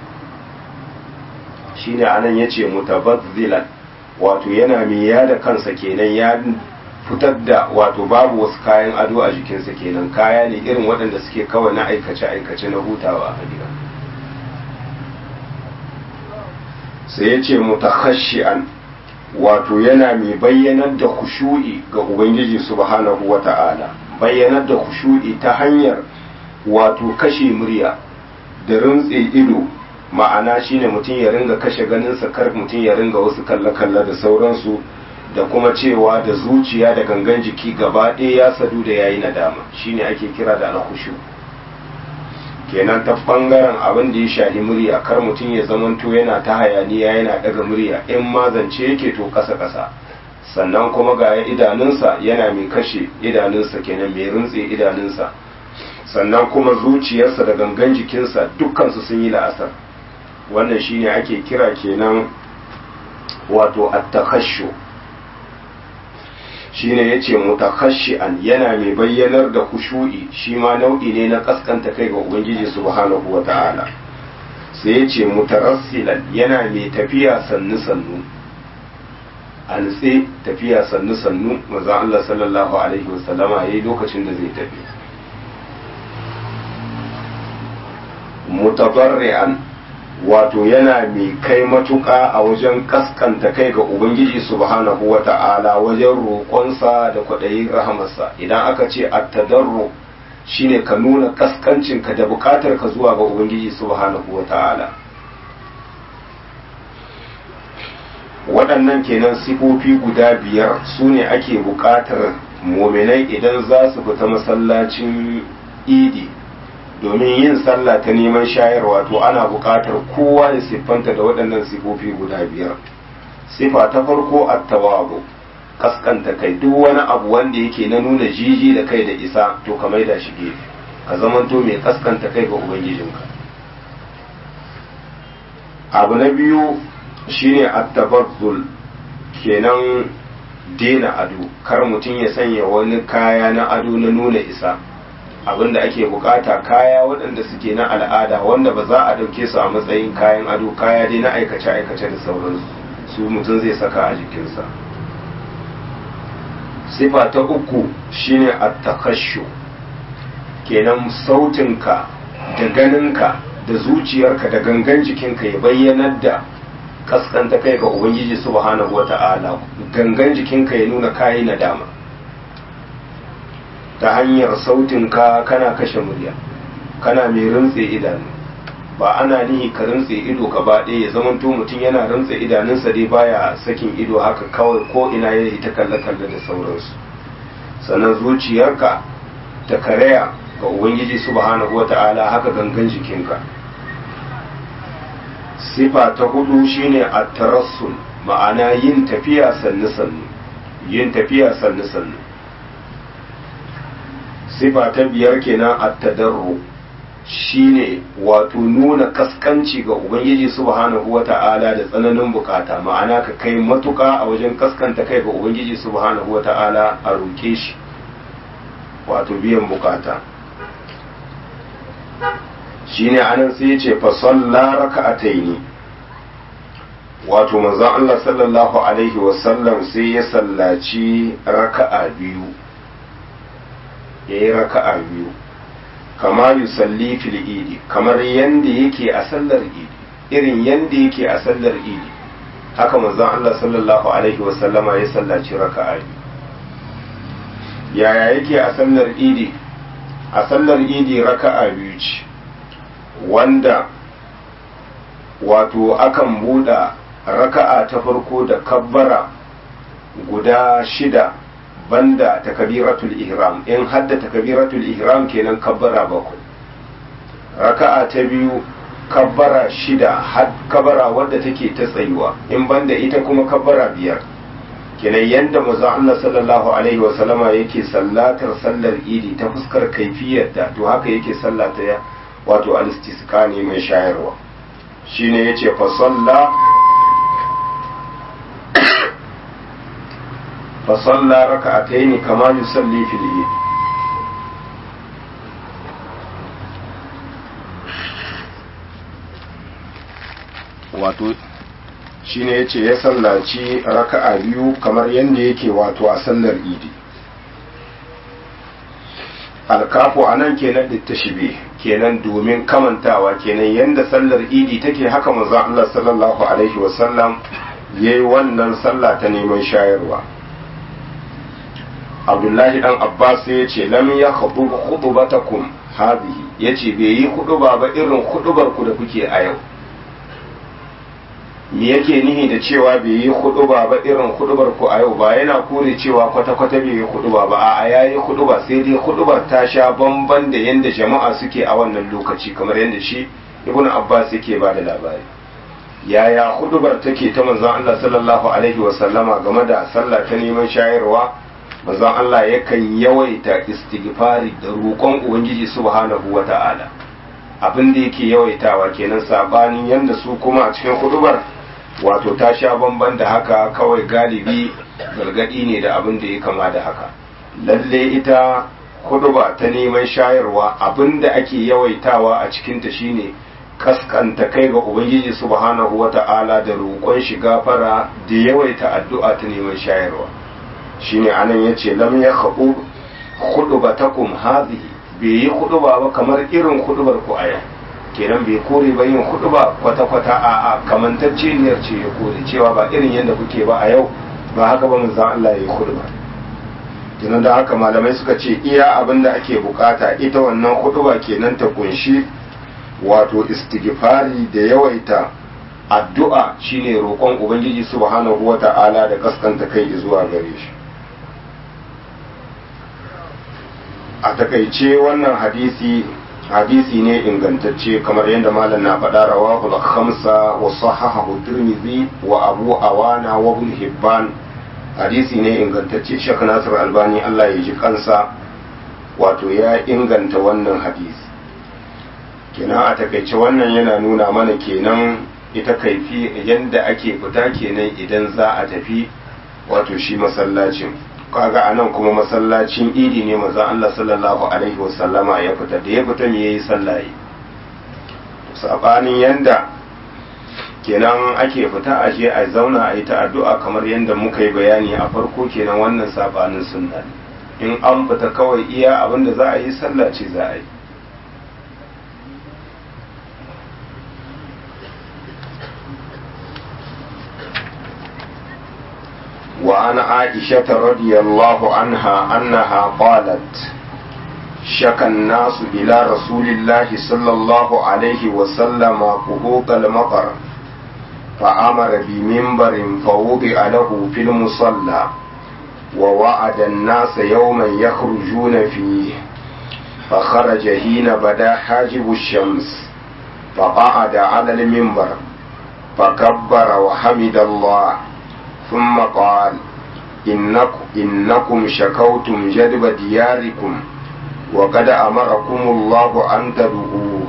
Speaker 1: Shine anan yace mutabazzilan wato yana mai yada kansa, kenan ya fitar da wato babu wasu kayan ado a jikinsa, kenan kaya ne irin waɗanda suke kawai na aikace-aikace na hutawa a gida. Sai ya ce mutakhashi'an wato yana mai bayyanar da khushu'i ga ubangiji subhanahu wata'ala. Bayyanar da khushu'i ta hanyar wato kashe murya da rintse ido, ma'ana shine mutum ya ringa kashe ganinsa, kar mutum ya ringa wasu kalle-kalle da sauransu, da kuma cewa da zuciya da gangan jiki gaba ɗaya ya sadu da yayi nadama, shine ake kira da alkhushu. Kenan ta bangaren abin da ya shahi murya, kar mutum ya zamanto yana ta hayaniya yana daga murya, in ma zance yake to kasa kasa. Sannan kuma ga idanunsa yana mai kashe idanunsa, kenan mai rintse idanunsa. Sannan kuma zuciyarsa da gangan jikinsa dukkansu sun yi la'asar. Wannan shine ake kira kenan wato at-takhashu. Shine yace mutakhashi'an yana mai bayyanar da khushu'i, shi ma nau'i ne na kaskanta kai ga ubangiji subhanahu wata'ala. Sai yace mutarassilan yana mai tafiya sannu sannu, an tse tafiya sannu sannu manzo Allah sallallahu alaihi wasallama yayi lokacin da zai tafi. Mutabarri'an wato yana mai kai matuƙa a wajen kaskanta kai ga ubangiji subhanahu wata'ala, wajen roƙonsa da kwaɗayin rahamarsa. Idan aka ce at-tadarru shine ka nuna kaskancinka da buƙatar ka zuwa ga ubangiji subhanahu wata'ala. Waɗannan kenan sifofi guda biyar su ne ake buƙatar muminai idan za su fita masallacin Idi domin yin sallah ta neman shayarwa, to ana buƙatar kowa ya siffanta da waɗannan sifofi guda biyar. Sifa ta farko at-tawabu, kaskanta kai, duk wani abu wanda yake na nuna jiji da kai da isa to ka maida shi gefe, ka zamanto mai kaskanta kai ga ubangijinka. Abu na biyu shine at-tabazzul, kenan dena ado, kar mutum ya sanya wani kaya na ado na nuna isa. Abinda ake bukata kaya waɗanda suke na al'ada, wanda ba za a ɗauke su a matsayin kayan ado, kaya dai na aikace-aikace da sauransu, su mutum zai saka a jikinsa. Sifa ta uku shine at-takhashu, kenan sautinka da ganinka da zuciyarka da gangan jikinka ya bayyanar da kaskanta kai ga ubangiji subhanahu wata'ala, gangan jikinka ya nuna kayi nadama. Ta hanyar sautinka kana kashe murya, kana mai rintse idanu, ba ana nihi ka rintse ido gaba ɗaya ya zamanto mutum yana rintse idanunsa dai baya sakin ido haka kawai ko ina ya yi ta kalle-kalle da sauransu. Sannan zuciyarka ta karaya ga ubangiji subhanahu wata'ala, haka gangan jikinka. Sifa ta hudu shine at-tarassul, ma'ana yin tafiya sannu-sannu, yin tafiya sannu-sannu. Sifa ta biyar kenan at-tadarru, shine wato nuna kaskanci ga ubangiji subhanahu wata'ala da tsananin bukata, ma'ana ka kai matuka a wajen kaskanta kai ga ubangiji subhanahu wata'ala a roke shi wato biyan bukata. shine anan sai ya ce fa salla raka'ataini, wato manzon Allah sallallahu alaihi wasallam sai ya sallaci raka'a biyu, yayi raka'a biyu kama yusalli fil idi, kamar yanda yake a sallar idi, irin yanda yake a sallar idi haka manzon Allah sallallahu alaihi wasallama ya sallaci raka'a biyu. Yaya yake a sallar idi? A sallar idi raka'a biyu ce, wanda wato akan buɗa raka'a ta farko da kabbara guda shida banda takabiratul ihram, in hadda takabiratul ihram kenan kabbara bakwai. Raka'a ta biyu kabbara shida had kabbara wadda take ta tsayuwa, in banda ita kuma kabbara biyar. kenan yanda manzon Allah sallallahu alaihi wa sallama yake sallatar sallar idi ta fuskar kaifiyarta, to haka yake sallata ya wato al-istisqa ne mai shayarwa. shine yace fa salla fa salla raka'atayn kama yusalli fil eid. wato shine yace ya sallaci raka'a biyu kamar yadda yake wato a sallar idi. alkafu anan kenan da tashbih kenan domin kamantawa, kenan yanda sallar idi take haka manzon Allah sallallahu alaihi wasallam yayi wannan sallah ta neman shayarwa. Abdullahi dan Abbas ya ce lam ya khutub khutbatakum hadhihi, yace bai yi huduba ba irin hudubar ku da kuke a yau. me yake nihi da cewa bai yi huduba ba irin hudubar ku a yau? Ba yana kore cewa kwata-kwata bai yi huduba ba, a yayi huduba, sai dai hudubar ta sha bamban da yanda jama'a suke a wannan lokaci, kamar yanda shi Ibn Abbas yake ba da labari. Yaya hudubar take ta manzon Allah sallallahu alaihi wa sallama game da sallah ta neman shayarwa? Manzon Allah yakan yawaita istighfari da roƙon Ubangiji subhanahu wata'ala, abin da yake yawaitawa kenan, sabanin yanda su kuma a cikin hudubar wato ta sha bamban da haka, kawai galibi gargadi ne da abin da ya kama da haka. Lalle ita huduba ta neman shayarwa abin da ake yawaitawa a cikinta shine kaskanta kai ga Ubangiji subhanahu wata'ala da roƙon shi gafara da yawaita addu'a ta neman shayarwa. Shine anan yace lam ya khudu khudubatakum hadhihi, bai yi huduba ba kamar irin hudubar ku a yau. Kenan bai kore ba yin huduba kwata-kwata, a a kamantacce niyyar ce ya kore cewa ba irin yadda kuke ba a yau, ba haka ba manzon Allah ya yi huduba. Kenan da haka malamai suka ce iya abin da ake bukata ita wannan huduba kenan ta kunshi wato istighfari da yawaita addu'a, shine roƙon Ubangiji subhanahu wata'ala da kaskanta kai zuwa gare shi. A takaice wannan hadisi hadisi ne ingantacce kamar yadda malam na faɗa, rawahu al-khamsa wa sahahahu Tirmidhi wa Abu Awana wa Ibn Hibban. Hadisi ne ingantacce. Sheikh Nasir Albani Allah ya ji kansa wato ya inganta wannan hadisi. Kenan a takaice wannan yana nuna mana kenan ita kaifi yadda ake fita kenan idan za a tafi wato shi masallacin. Kaga anan kuma masallacin idi ne manzo Allah sallallahu alaihi wasallama ya fita, da ya fita me yayi sallaye. Sabanin yanda kenan ake fita a je a zauna a yi ta addu'a kamar yanda muka yi bayani a farko, kenan wannan sabanin sunna ne. In an fita kawai iya abinda za a yi sallah ce za a yi. وعن عائشة رضي الله عنها أنها قالت شكى الناس إلى رسول الله صلى الله عليه وسلم قهوط المطر فأمر بمنبر فوضع له في المصلى ووعد الناس يوما يخرجون فيه فخرج حين بدا حاجب الشمس فقعد على المنبر فكبر وحمد الله ثم قال إنكم, إنكم شكوتم جدب دياركم وقد أمركم الله أن تدعوا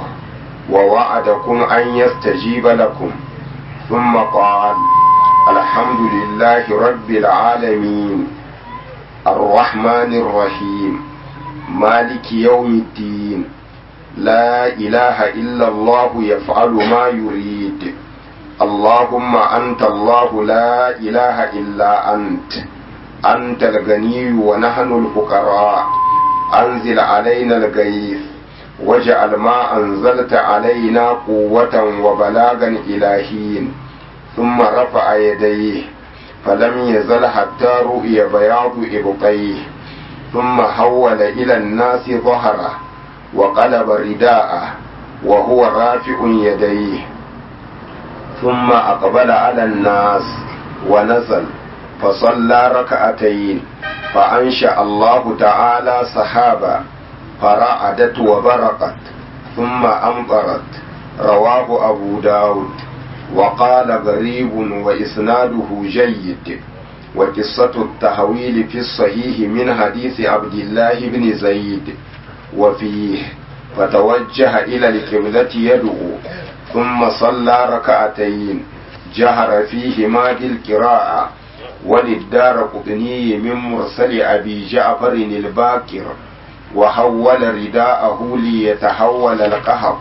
Speaker 1: ووعدكم أن يستجيب لكم ثم قال الحمد لله رب العالمين الرحمن الرحيم مالك يوم الدين لا إله إلا الله يفعل ما يريد اللهم أنت الله لا إله إلا أنت أنت الغني ونحن الفقراء أنزل علينا الغيث واجعل ما أنزلت علينا قوة وبلاغا إلى حين ثم رفع يديه فلم يزل حتى رؤي بياض إبطيه ثم حول إلى الناس ظهره وقلب رداءه وهو رافع يديه ثم أقبل على الناس ونزل فصلى ركعتين فأنشأ الله تعالى سحابا فرعدت وبرقت ثم أمطرت رواه أبو داود وقال غريب وإسناده جيد وقصة التحويل في الصحيح من حديث عبد الله بن زيد وفيه فتوجه إلى القبلة يدعو ثم صلى ركعتين جهر فيهما بالقراءة وللدارقطني من مرسل أبي جعفر الباكر وحول رداءه ليتحول القحط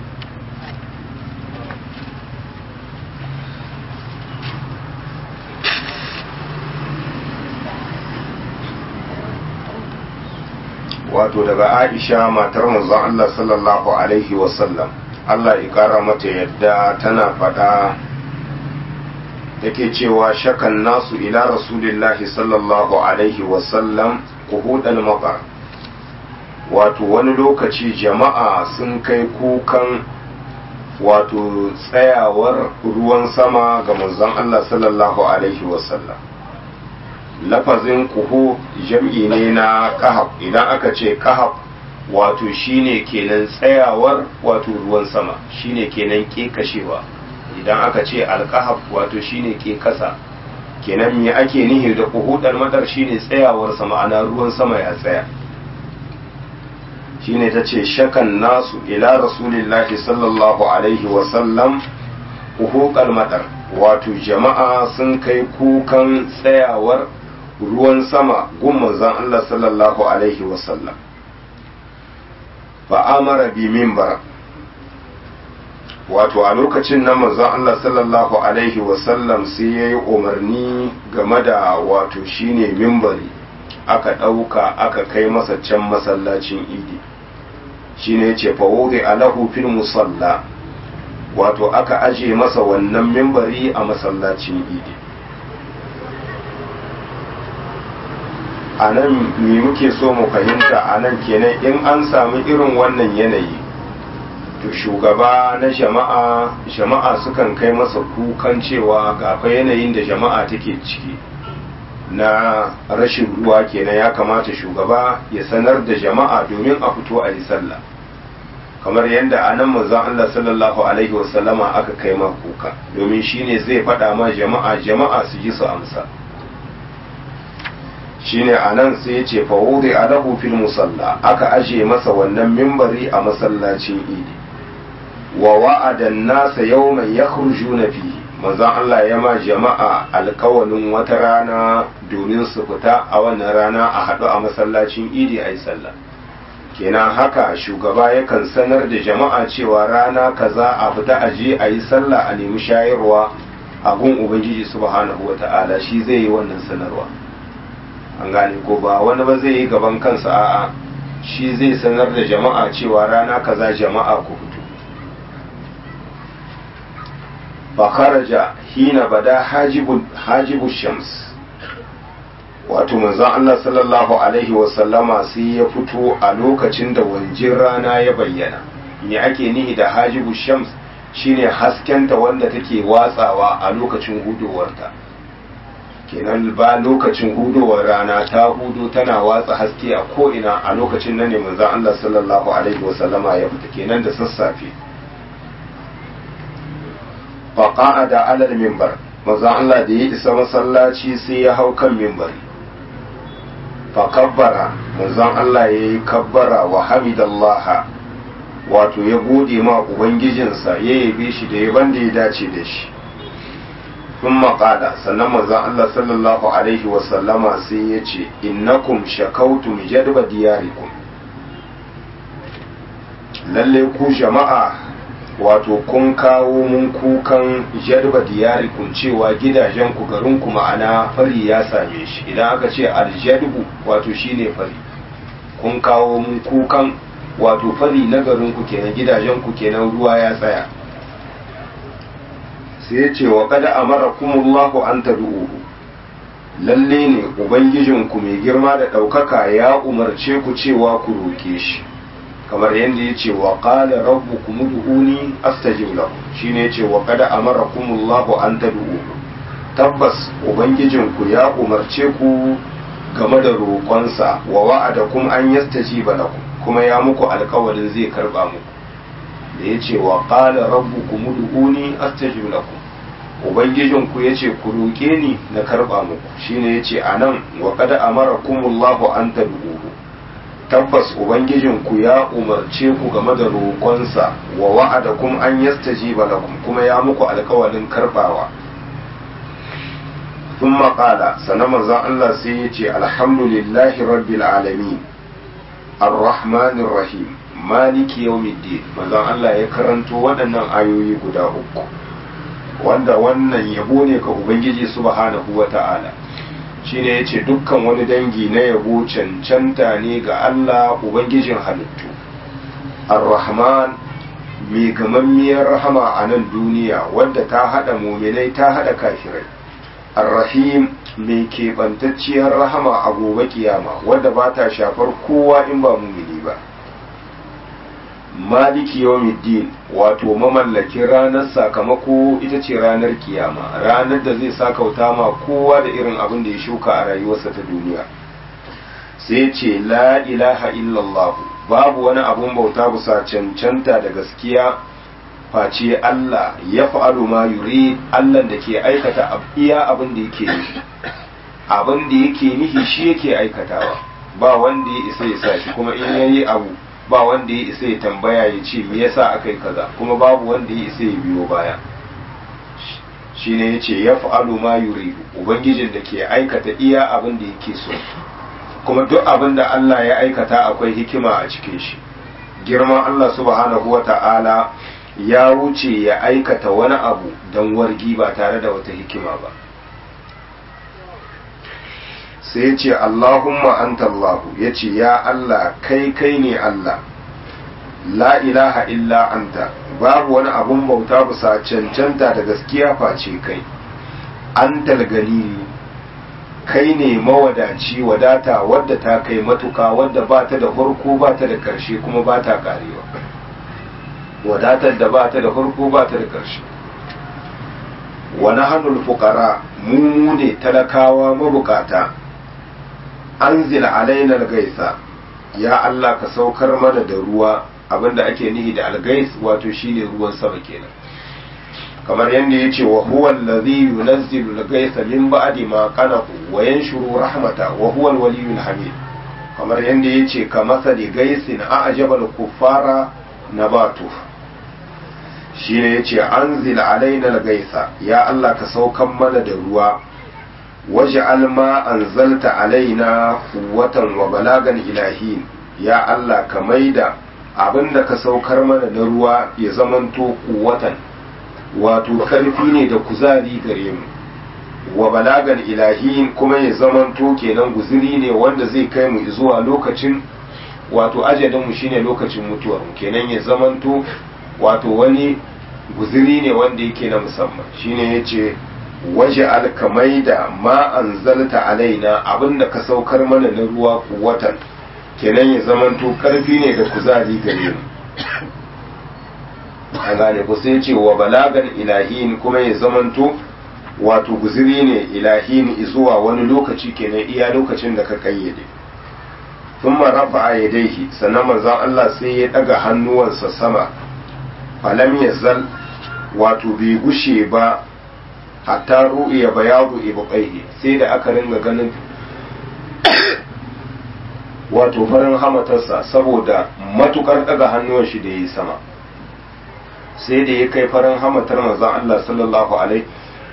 Speaker 1: wato daga Aisha matar manzon Allah sallallahu alaihi wasallam Allah ya kara mata yadda tana faɗa yake cewa shakan nasu ila rasulillahi sallallahu alaihi wasallam kuhudal maqar wato wani lokaci jama'a sun kai kukan wato tsayawar ruwan sama ga manzon Allah sallallahu alaihi wasallam lafazin kuhu jam'i ne na kahab idan aka ce kahab wato shine kenan tsayawar wato ruwan sama shine kenan kekashewa idan aka ce alkahab wato shine kekasa kenan me ake nihi da kuhudar madar shine tsayawar sama ana ruwan sama ya tsaya shine tace shakan nasu ila rasulillahi sallallahu alaihi wasallam kuhukal madar wato jama'a sun kai kukan tsayawar ruwan sama gun manzon Allah sallallahu alaihi wasallam fa amara bi minbar wato a lokacin nan manzon Allah sallallahu alaihi wasallam sai yayi umarni game da wato shine minbari aka dauka aka kai masa can masallacin idi shine yace fa wudi alahu fil musalla wato aka aje masa wannan minbari a masallacin idi a nan me muke so mu fahimta a nan kenan in an samu irin wannan yanayi to shugaba na jama'a jama'a sukan kai masa kukan cewa ga fa yanayin da jama'a take ciki na rashin ruwa kenan ya kamata shugaba ya sanar da jama'a domin a fito a yi sallah kamar yadda a nan manzon Allah sallallahu alaihi wasallama aka kai ma kuka domin shine zai faɗa ma jama'a jama'a su ji su amsa shine anan sai ya ce fawudi alahu fil musalla aka aje masa wannan mimbari a masallacin idi wa wa'ada an-nasa yawman yakhrujuna fihi manzon Allah ya ma jama'a alkawalin wata rana domin su fita a wannan rana a haɗu a masallacin idi ayi sallah kenan haka shugaba yakan sanar da jama'a cewa rana kaza a fita aje ayi sallah a nemi shayarwa a gun ubangiji subhanahu wata'ala shi zai yi wannan sanarwa an gane ko ba wani ba zai yi gaban kansa a'a shi zai sanar da jama'a cewa rana kaza jama'a ku fito fa kharaja hina bada hajibu hajibu shams wato manzon Allah sallallahu alaihi wa sallama sai ya fito a lokacin da wanjin rana ya bayyana me ake nihi da hajibu shams shine haskenta wanda take watsawa a lokacin hudowarta kenan ba lokacin hudowar rana ta hudu tana watsa haske a ko'ina a lokacin nan ne manzon Allah sallallahu alaihi wasallama ya fita kenan da sassafe fa qa'ada ala al-minbar manzon Allah da ya isa masallaci sai ya hau kan minbari fa kabbara manzon Allah yayi kabbara wa hamidallah wato ya gode ma ubangijinsa ya yabe shi da yaban da ya dace da shi. sun maƙada sannan manzon Allah sallallahu alaihi wasallama sai ya ce innakum shakautum jadba diyarikum, lalle ku jama'a wato kun kawo mun kukan jadba diyarikum cewa gidajenku garinku ma'ana fari ya same shi. Idan aka ce aljadbu wato shine fari, kun kawo mun kukan wato fari na garinku kenan, gidajenku kenan ruwa ya tsaya. sai ya ce wa kada amarakumullahu an tad'uhu, lalle ne ubangijinku mai girma da ɗaukaka ya umarce ku cewa ku roke shi, kamar yadda ya ce wa qala rabbukum ud'uni astajib lakum, shine ya ce wa kada amarakumullahu an tad'uhu, tabbas ubangijinku ya umarce ku game da roƙonsa, wa wa'adakum an yastajiba lakum, kuma ya muku alƙawarin zai karba muku. da ya ce wa qala rabbukum ud'uni astajib lakum, ubangijinku ya ce ku roƙe ni na karba muku, shine ya ce anan wa qad amarakumullahu an tad'uhu, tabbas ubangijinku ya umarce ku game da roƙonsa, wa wa'adakum an yastajiba lakum, kuma ya muku alƙawarin karbawa. ثم قال سنما زان الله سيتي الحمد لله رب العالمين الرحمن الرحيم مالك يوم الدين. manzon Allah ya karanto waɗannan ayoyi guda uku wanda wannan yabo ne ga ubangiji subhanahu wata'ala, shine yace dukkan wani dangi na yabo cancanta ne ga Allah ubangijin halittu. ar-rahman mai gamammiyar rahama a nan duniya wadda ta hada muminai ta hada kafirai. Ar-Rahim mai keɓantacciyar rahama a gobe kiyama wadda ba ta shafar kowa in ba mumini ba. Maliki yawmiddin wato mamallakin ranar sakamako ita ce ranar kiyama, ranar da zai sakauta ma kowa da irin abin da ya shuka a rayuwarsa ta duniya. Sai ce la ilaha illallah, babu wani abun bauta bisa cancanta da gaskiya face Allah ya fa'alu ma yuri, Allah da ke aikata iya abin da yake nihi, abin da yake nihi shi yake aikatawa, ba wanda ya isa ya sa shi, kuma in yayi abu ba wanda ya isa ya tambaya ya ce me yasa aka yi kaza, kuma babu wanda ya isa ya biyo baya. Shi ne ya ce ya fa'alu ma yuri, ubangijin da ke aikata iya abin da yake so, kuma duk abin da Allah ya aikata akwai hikima a cikin shi. Girman Allah subhanahu wa ta'ala ya wuce ya aikata wani abu don wargi ba tare da wata hikima ba. sai ya ce Allahumma anta Allahu, ya ce ya Allah kai kai ne Allah, la ilaha illa anta, babu wani abun bauta bisa cancanta da gaskiya face kai, antal galili, kai ne mawadaci wadata wadda ta kai matuka, wadda ba ta da farko ba ta da ƙarshe kuma ba ta ƙarewa, wadatar da ba ta da farko ba ta da ƙarshe. Wa nahnul fuqara, mu ne talakawa mabukata, anzil alaina al-gaisa, ya Allah ka saukar mana da ruwa, abinda ake nihi da al-gais wato shine ruwan sama kenan. Kamar yadda yace wa huwa allazi yunazzilu al-gaisa min ba'di ma qanatu wa yanshuru rahmata wa huwa al-waliyyul hamid. Kamar yadda yace kamasali gaisin a'jaba al-kuffara nabatu, shine yace anzil alaina al-gaisa, ya Allah ka saukan mana da ruwa, waj'al ma anzalta alaina quwwatan wa balagan ilahin, ya Allah ka maida abinda ka saukar mana na ruwa ya zamanto quwwatan, wato karfi ne da kuzari gare mu, wa balagan ilahin kuma ya zamanto kenan guzuri ne wanda zai kai mu zuwa lokacin wato ajalin mu shine lokacin mutuwar mu, kenan ya zamanto wato wani guzuri ne wanda yake na musamman. Shine yace waje alkamai da ma anzalta alaina, abinda ka saukar mana na ruwa kuwatan, kenan ya zamanto karfi ne da kuzari gare mu. A gane ku sai ce wa balagan ilahin kuma ya zamanto wato guzuri ne ilahin zuwa wani lokaci, kenan iya lokacin da ka kayyade. Thumma rafa'a yadayhi, sannan manzon Allah sai ya daga hannuwansa sama, falam yazal wato bai gushe ba hatta ru'iya bayadu ibqaihi, sai da aka ringa ganin wato farin hamatarsa saboda matukar daga hannuwan shi da yi sama sai da ya kai farin hamatar manzon Allah sallallahu alaihi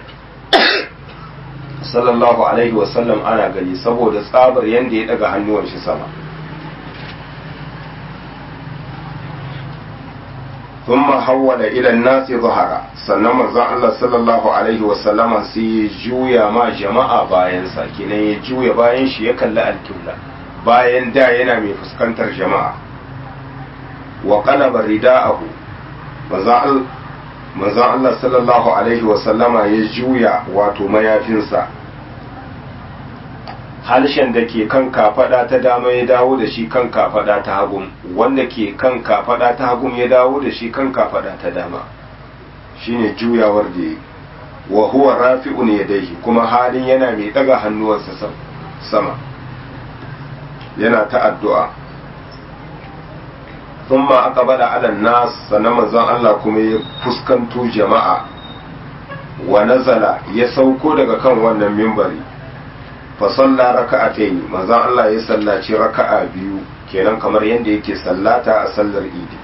Speaker 1: sallallahu alaihi wasallam ana gani saboda tsabar yanda ya daga hannuwan shi sama. thumma hawwala ila an-nasi zahara, sannan manzon Allah sallallahu alaihi wasallama sai ya juya ma jama'a bayan sa, kenan ya juya bayan shi ya kalli al-qibla bayan da yana mai fuskantar jama'a. wa qalaba rida'ahu, manzon Allah sallallahu alaihi wasallama ya juya wato mayafinsa, harshen da ke kan kafada ta dama ya dawo da shi kan kafada ta hagun, wanda ke kan kafada ta hagun ya dawo da shi kan kafada ta dama, shine juyawar da yi. wa huwa rafi'un yadayhi, kuma halin yana mai daga hannuwansa sama yana ta addu'a. thumma aqbala ala nas, sannan manzon Allah kuma ya fuskanto jama'a, wa nazala ya sauko daga kan wannan mimbari, fa salla raka'atayn, manzon Allah ya sallaci raka'a biyu kenan kamar yadda yake sallata a sallar idi.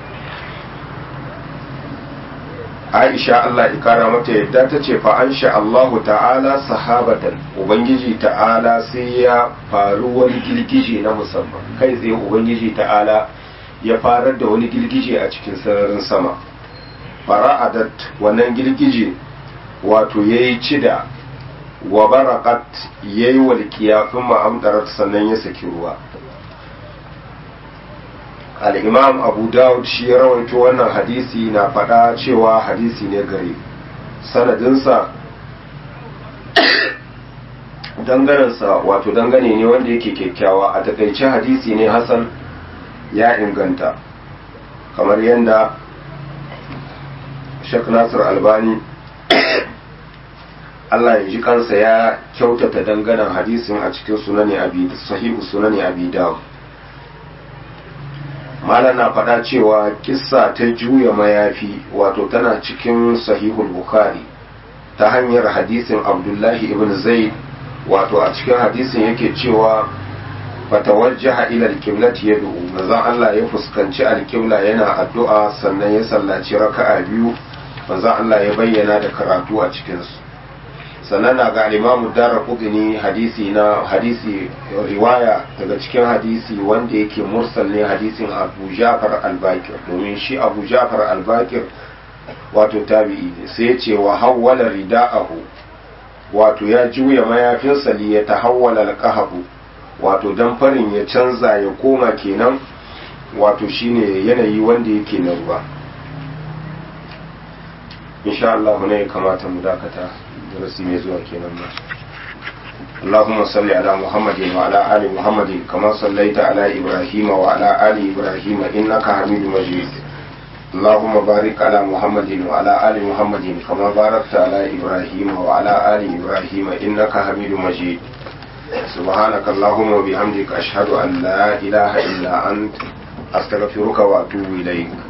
Speaker 1: Aisha Allah ya kara mata yadda ta ce fa ansha Allahu ta'ala sahabatan, ubangiji ta'ala sai ya faru wani girgije na musamman, kai tsaye ubangiji ta'ala ya farar da wani girgije a cikin sararin sama. Fara'adat, wannan girgije wato yayi cida, wa barakat yayi walqiya, kuma amdarat, sannan ya saki ruwa. al-imam Abu Dawud shi ya rawaito wannan hadisi na faɗa cewa hadisi ne gari, sanadinsa danganansa wato dangane ne wanda yake kyakkyawa, a takaice hadisi ne hasan, ya inganta kamar yadda Sheikh Nasir Albani Allah ya ji kansa ya kyautata danganan hadisin a cikin sunani abi sahihu sunani abi Dawud. Malam na faɗa cewa kissa ta juya mayafi wato tana cikin sahihul Bukhari ta hanyar hadisin Abdullahi ibn Zaid, wato a cikin hadisin yake cewa fatawajjaha ila al-qiblati yad'u, manzon Allah ya fuskanci al-qibla yana addu'a, sannan ya sallaci raka'a biyu, manzon Allah ya bayyana da karatu a cikin su. Sannan na ga al-Imam Daraqutni hadisi na hadisi riwaya daga cikin hadisi wanda yake mursal ne, hadisin Abu Ja'far al-Baqir, domin shi Abu Ja'far al-Baqir wato tabi'i ne, sai ya ce wa hawwala rida'ahu, wato ya juya mayafinsa li ya tahawwala al-qahabu, wato dan farin ya canza ya koma kenan wato shine yanayi wanda yake na ruwa. insha Allah ne kamata mu dakata darasi mai zuwa kenan ma. اللهم صل على محمد وعلى آل محمد كما صليت على إبراهيم وعلى آل إبراهيم إنك حميد مجيد. اللهم بارك على محمد وعلى آل محمد كما باركت على إبراهيم وعلى آل إبراهيم إنك حميد مجيد. سبحانك اللهم وبحمدك أشهد أن لا إله إلا أنت أستغفرك وأتوب إليك.